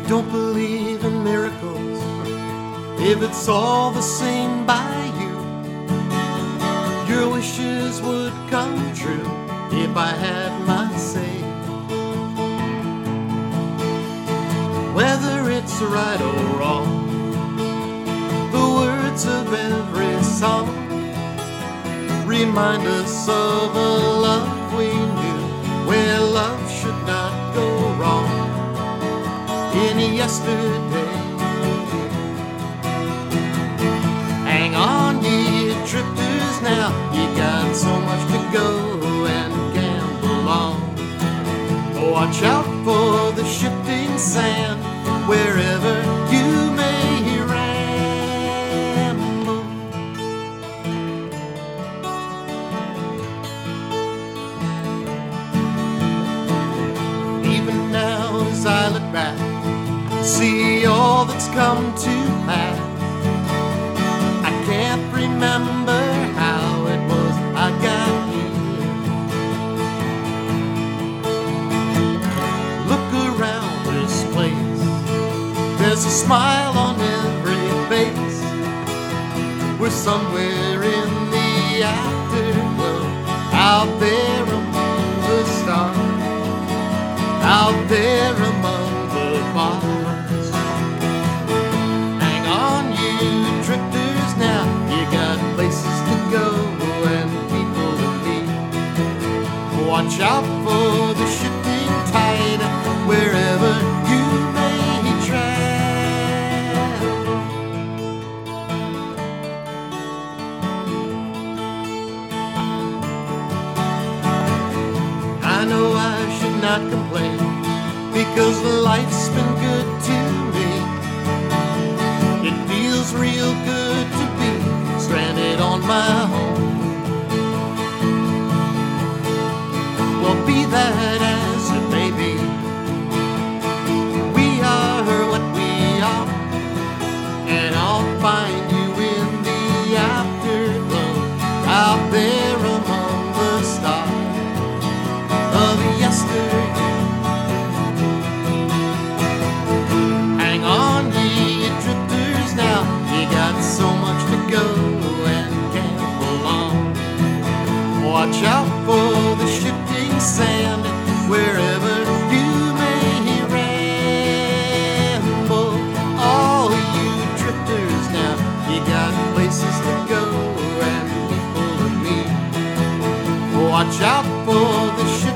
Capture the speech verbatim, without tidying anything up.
don't believe in miracles if it's all the same by you. Your wishes would come true if I had my say. Whether it's right or wrong, the words of every song remind us of a love we knew, where love should not go wrong. In yesterday, hang on, ye drifters, now you got so much to go and gamble on. Watch out for the shifting sand wherever you may ramble. Even now as I look back, see all that's come to pass, I can't remember how it was I got here. Look around this place, there's a smile on every face. We're somewhere in the afterglow, out there among the stars, out there among the bars. Hang on, you drifters, now you got places to go and people to meet. Watch out for the shifting tide wherever you may travel. I know I should not complain, because life's been good to me. It feels real good to be stranded on my home. Well, be that as it may be, we are what we are, and I'll find you in the afterglow, out there among the stars of yesterday. Hang on, ye drifters, now you got so much to go and gamble on. Watch out for the shifting sand wherever you may ramble. All you drifters, now you got places to go and people to meet. Watch out for the shifting